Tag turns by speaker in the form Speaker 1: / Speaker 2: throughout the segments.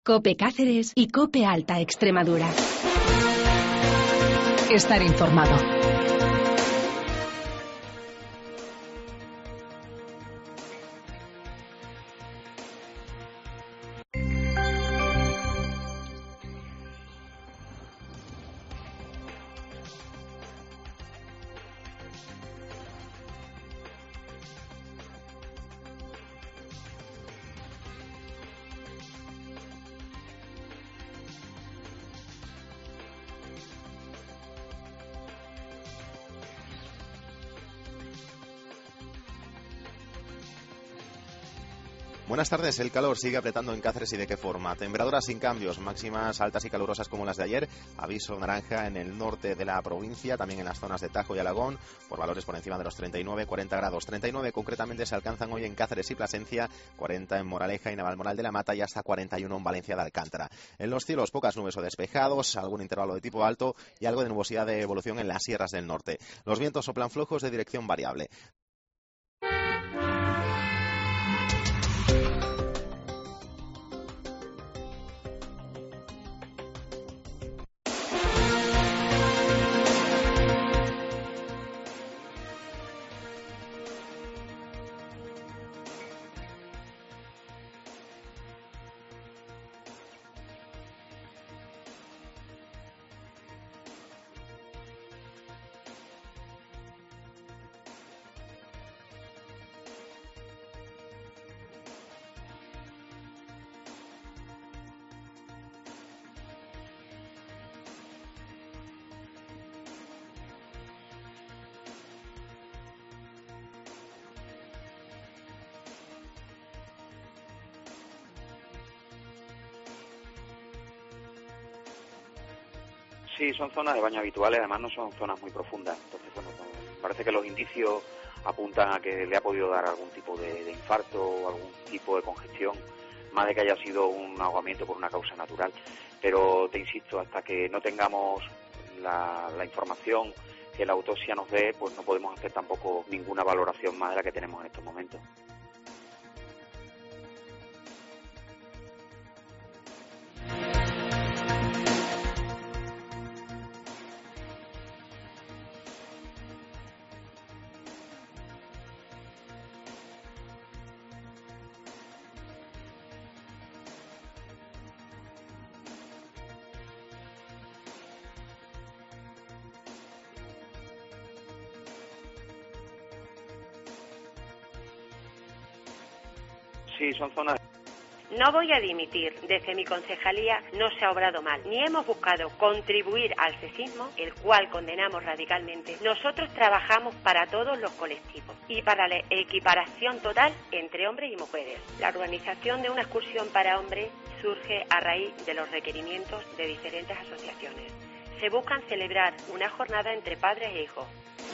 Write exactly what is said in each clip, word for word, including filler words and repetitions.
Speaker 1: COPE Cáceres y COPE Alta Extremadura.
Speaker 2: Estar informado.
Speaker 3: Buenas tardes. El calor sigue apretando en Cáceres y de qué forma. Temperaturas sin cambios, máximas altas y calurosas como las de ayer. Aviso naranja en el norte de la provincia, también en las zonas de Tajo y Alagón, por valores por encima de los treinta y nueve, cuarenta grados. treinta y nueve concretamente se alcanzan hoy en Cáceres y Plasencia, cuarenta en Moraleja y Navalmoral de la Mata y hasta cuarenta y uno en Valencia de Alcántara. En los cielos pocas nubes o despejados, algún intervalo de tipo alto y algo de nubosidad de evolución en las sierras del norte. Los vientos soplan flojos de dirección variable.
Speaker 4: Sí, son zonas de baño habituales, además no son zonas muy profundas. Entonces, bueno, parece que los indicios apuntan a que le ha podido dar algún tipo de, de infarto o algún tipo de congestión, más de que haya sido un ahogamiento por una causa natural. Pero te insisto, hasta que no tengamos la, la información que la autopsia nos dé, pues no podemos hacer tampoco ninguna valoración más de la que tenemos en estos momentos. Sí, son zonas.
Speaker 5: No voy a dimitir. Desde mi concejalía no se ha obrado mal, ni hemos buscado contribuir al sexismo, el cual condenamos radicalmente. Nosotros trabajamos para todos los colectivos y para la equiparación total entre hombres y mujeres. La organización de una excursión para hombres surge a raíz de los requerimientos de diferentes asociaciones. Se buscan celebrar una jornada entre padres e hijos.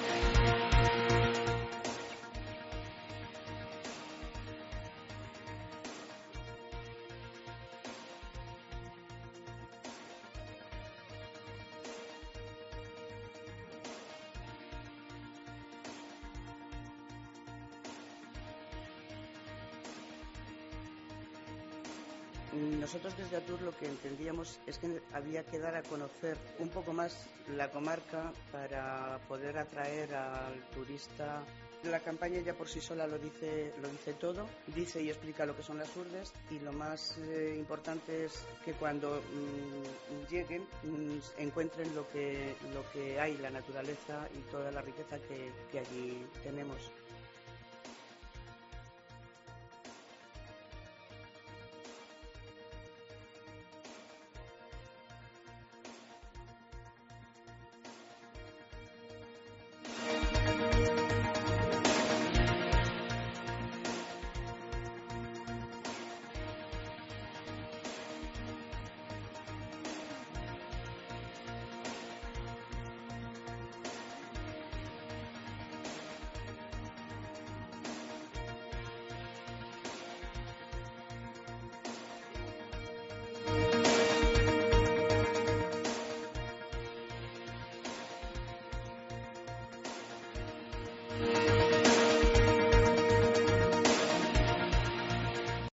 Speaker 6: Nosotros desde ATUR lo que entendíamos es que había que dar a conocer un poco más la comarca para poder atraer al turista. La campaña ya por sí sola lo dice, lo dice todo, dice y explica lo que son las urdes, y lo más eh, importante es que cuando mmm, lleguen mmm, encuentren lo que, lo que hay, la naturaleza y toda la riqueza que, que allí tenemos.